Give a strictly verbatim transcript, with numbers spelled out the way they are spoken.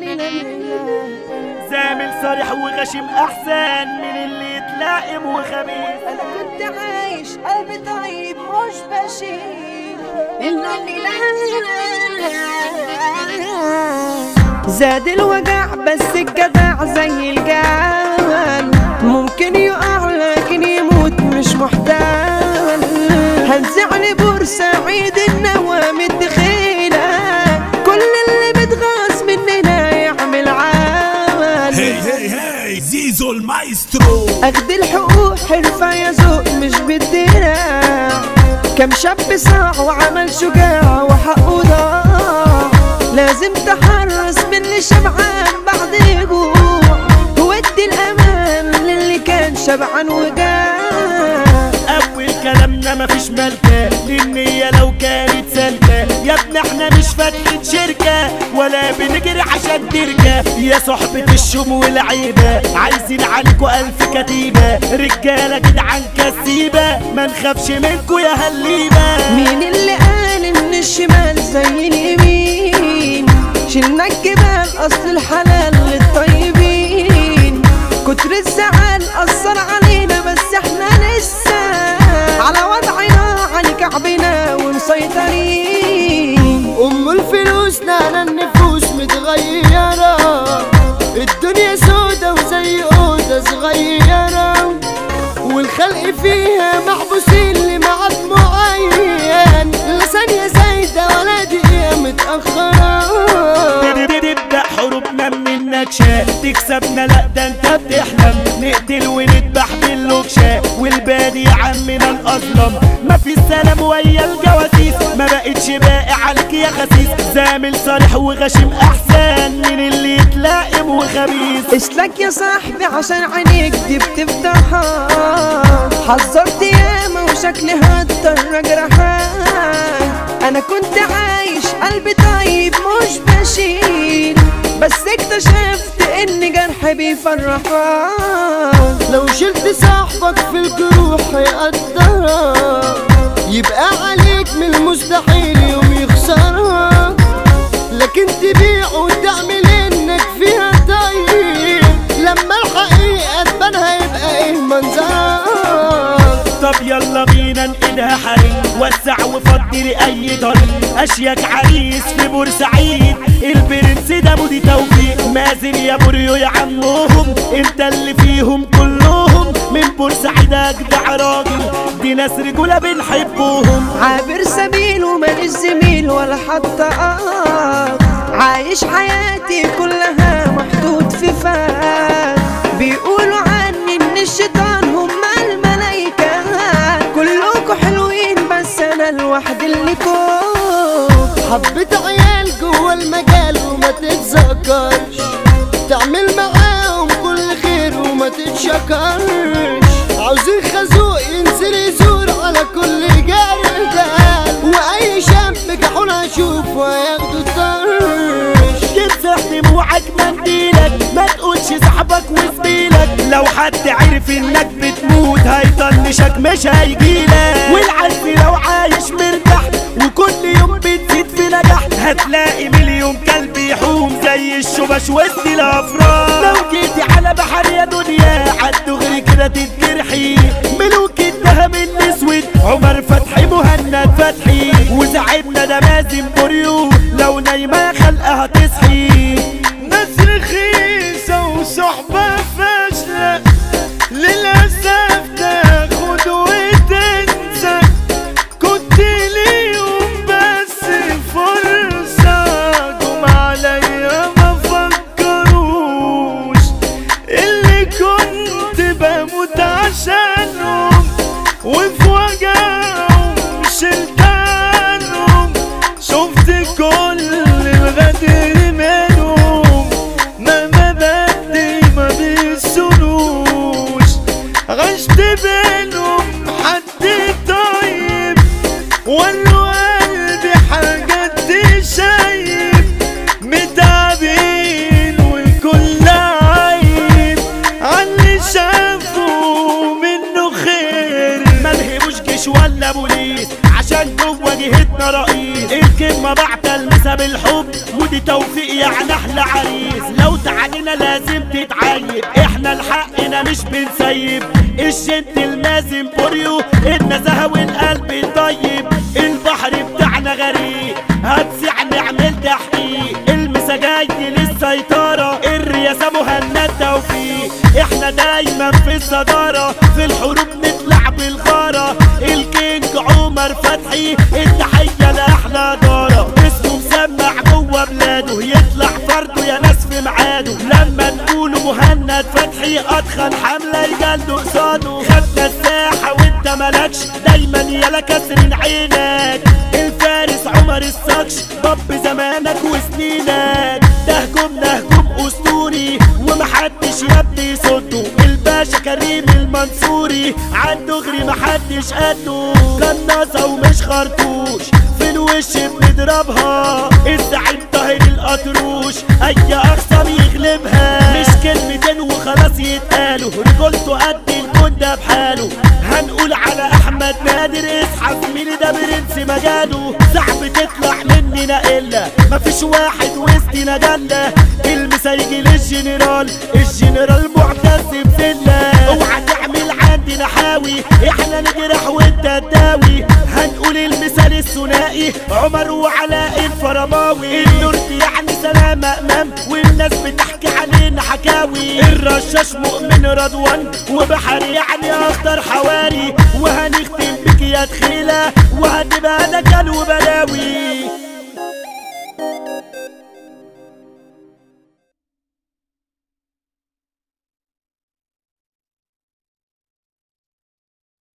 زامل صريح وغشيم احسن من اللي يتلائم وخبيث. انا كنت عايش قلبي طيب مش بشيل الا اللي زاد الوجع بس الجدع زي الجبل ممكن يقع لكن يموت مش محتال. هنزعني بورسعيد النوام الدخيلة كل اللي بتغاص مننا يعمل عمل. هي هي هي زيزو المايسترو اخد الحقوق حرفة يا ذوق مش بالدراع. كم شاب صاع وعمل شجاع وحقه ضاع. لازم تحرص من اللي شبعان بعد جوع وادي الامان للي كان شبعان وجاع. اول كلامنا مفيش ملكة للنية لو كانت سالكة يا ابني احنا مش فاتحين شركة ولا بنجري عشان تركة. يا صحبة الشوم والعيبة عايزين عليكوا الف كتيبة رجالة جدعان كسيبة ما نخافش منكوا يا هالليبة. مين اللي قال ان الشمال زي اليمين؟ شلنا الجبال اصل الحلال للطيبين. كتر الزعل اثر علينا بس احنا لسه على وضعنا على كعبنا ومسيطرين. ام الفلوس نانا النفوس متغيرة الدنيا سودة وزي اوضة صغيرة والخلق فيها محبوسين لميعاد معين لا ثانية زايدة ولا دقيقة متأخرة. تبدأ حروبنا من النكشة تكسبنا لا ده انت بتحلم نقتل ونذبح باللوكشة والبادي يا عمنا الأظلم ما في السلام ويا الجواسيس ما بقتش باقي عليك يا خسيس. زامل صريح وغشيم أحسن من اللي يتلائم وخبيث. اسلك يا صاحبي عشان عينيك دي بتفتحها حذرت ياما وشكلي هضطر اجرحك. انا كنت عايش قلبي طيب مش بشيل بس اكتشفت ان جرحي بيفرحك. لو شلت صاحبك في الجروح يقدرك يبقى عليك من المستحيل يوم يخسرك لكن تبيع وتعمل انك فيها طيب لما الحقيقة تبان هيبقى ايه منظرك. طب يلا بينا نقيدها حريق وسع وفضي لأي طريق. أشيك عريس في بورسعيد البرنس ده مودي توفيق مازن يا بوريو يا عمهم انت اللي فيهم كلهم من بورسعيد اجدع راجل دي ناس رجولة بنحبهم. عابر سبيل وماليش زميل ولا حتى آه عايش حياتي كلها محطوط في فات. بيقولوا عني ان الشيطان هم الملايكة كلكوا حلوين بس انا الوحيد اللي كون. حبيت عيال جوا المجال وما تتذكرش تعمل معاهم كل خير وما تتشكرش. عاوزين خازوق ينزل يزور على كل جردان واي شاب كحول هشوف وياخدوا الطرش. تمسح دموعك منديلك ما تقولش صاحبك وزميلك لو حد عرف انك بتموت هيطنشك مش هيجيلك. والعز لو عايش مرتاح وكل يوم بتزيد في نجاح هتلاقي مليون كلب يحوم زي الشبش وسط الافراح. لو جيتي على بحر يا دنيا عالدغري كده تتجرحي ملوك الدهم الاسود عمر فتحي مهند فتحي وزعيمنا ده مازن بوريو لو نايمة خلقها تصحي. ناس رخيصة وصحبة فاشلة للأسف تاخد وتنسى. كنت ليهم بس فرصة جم عليا ما فكروش اللي كنت بموت عشانهم وفي وجعهم شلت عنهم. شفت كل الغدر منهم ما مبادئ ما بيسنوش. عشت بينهم حد طيب ولو قلبي حاجات شايب متعبين والكل عيب عاللي شافوا منه خير. ملهموش جيش ولا بوليس عشان جوا جهتنا رئيس الكلمة بعتها احلى المسا بالحب ودي توفيق يعني احلى عريس. لو تعالينا لازم تتعيب احنا لحقنا مش بنسيب. الجنت المازن بوريو النزاهة والقلب الطيب. البحر بتاعنا غريب هتسع نعمل تحقيق. المسا جاي للسيطرة الرئاسة مهند توفيق. احنا دايما في الصدارة في الحروب نطلع بالغارة. الكينج عمر فتحي التحية لأحلى دارة. اسمه مسمع جوه بلاده يطلع فرده يا ناس في ميعاده. لما نقوله مهند فتحي أدخل حملة يجلده قصاده. خدنا الساحة وانت مالكش دايما يالا كسرين عينك. الفارس عمر الصقش ضب زمانك وسنينك. ده هجومنا هجوم أسطوري ومحدش يبدي يصده. الباشا كريم المنصوري عالدغري محدش قده. قناصة ومش خرطوش في الوش بنضربها. الزعيم طاهر الأطروش أي أخصم يغلبها. مش كلمتين وخلاص يتقالوا رجولته قد الكون ده بحاله. هنقول على أحمد نادر اصحى زميلي ده برنس مجاله. صعب تطلع مننا إلا مفيش واحد وسطنا جلة. المسا يجي للجنرال الجنرال معتز بسلة. اوعى تعمل عندنا حاوي احنا نجرح وانت تداوي. هنقول المثال الثنائي عمر وعلاء الفرماوي. النورد يعني سلامة امام والناس بتحكي علينا حكاوي. الرشاش مؤمن رضوان وبحر يعني اخطر حواري. وهنختم بك يا دخيلة وهتبقى نكال وبلاوي.